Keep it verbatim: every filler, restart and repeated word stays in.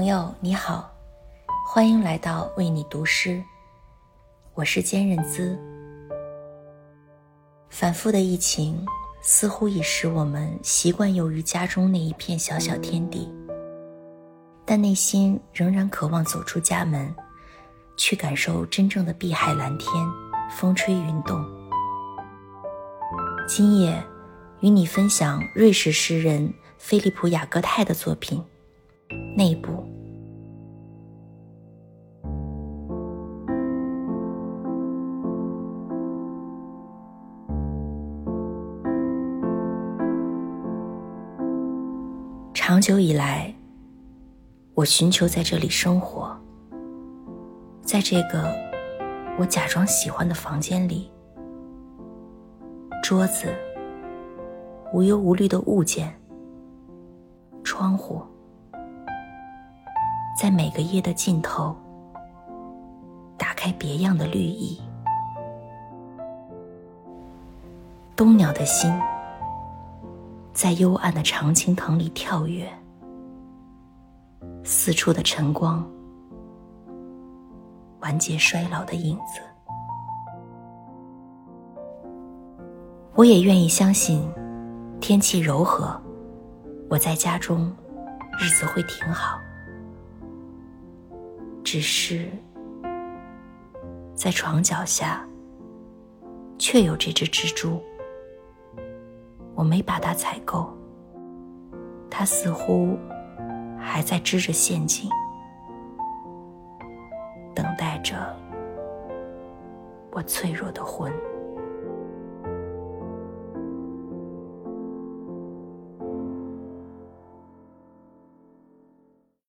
友你好，欢迎来到为你读诗，我是坚韧滋。反复的疫情似乎已使我们习惯游于家中那一片小小天地，但内心仍然渴望走出家门，去感受真正的碧海蓝天，风吹云动。今夜与你分享瑞士诗人菲利普·雅各泰的作品《内部》。长久以来，我寻求在这里生活，在这个我假装喜欢的房间里，桌子，无忧无虑的物件，窗户，在每个夜的尽头打开别样的绿意。冬鸟的心在幽暗的常青藤里跳跃，四处的晨光完结衰老的影子。我也愿意相信天气柔和，我在家中日子会挺好。只是在床脚下却有这只蜘蛛，我没把它采购，它似乎还在织着陷阱，等待着我脆弱的魂。